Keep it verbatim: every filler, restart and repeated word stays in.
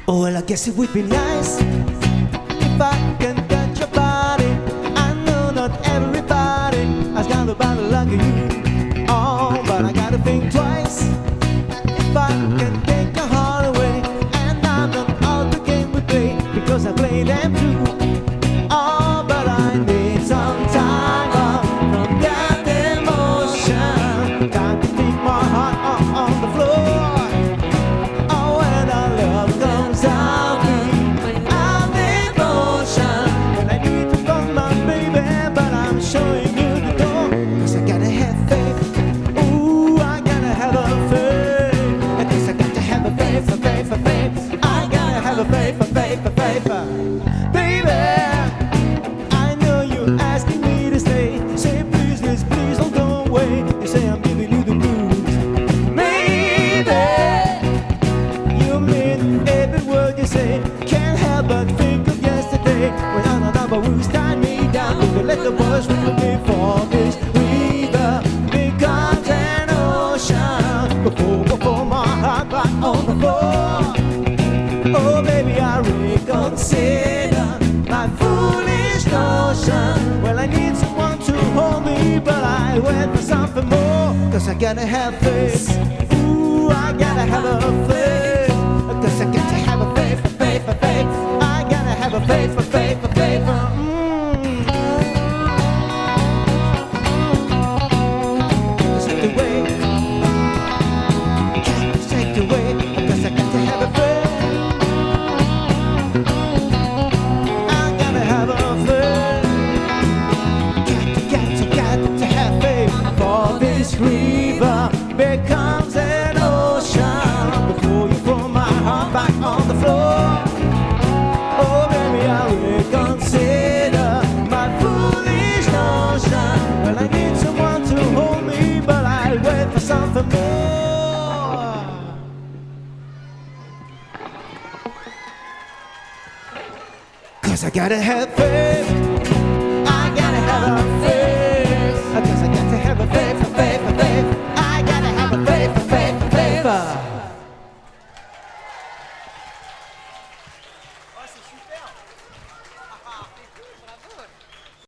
Oh, well, I guess it would be nice if I can touch your body. I know not everybody has got a body like you. Oh, but I gotta think twice if I can take your heart away. And I'm not out the game we play because I play them too. Oh, but I need some time off from that emotion. Time to keep my heart on, on the floor. Oh, when our love comes out, I'm devotion. When I need to find my baby, but I'm showing you the door. Cause I gotta have faith. Ooh, I gotta have a faith. Cause I got to have a faith, a faith, a faith. I gotta have a faith, a faith, a faith. Baby, I know you're asking me to stay. Say please, please, please don't go away. You say I'm giving you the blues. Maybe you mean every word you say. Can't help but think of yesterday when on another who's tied me down. If you let the boys with me for this river becomes an ocean. Before, before my heart back on the floor. Oh baby, I reconsider my foolish notion. Well, I need someone to hold me, but I went for something more. Cause I gotta have faith. Ooh, I gotta have a faith. Cause I got to have a faith, a faith, a faith. I gotta have a faith, a faith, a faith. Mm. Just take the way. Just take the way. Cause I got to have a faith. I gotta have a faith. Got to, got to, got to have faith. For this river becomes an ocean. Before you throw my heart back on the floor. Oh baby, I reconsider my foolish notion. Well, I need someone to hold me, but I'll wait for something more. Cause I gotta have faith. I gotta have a faith.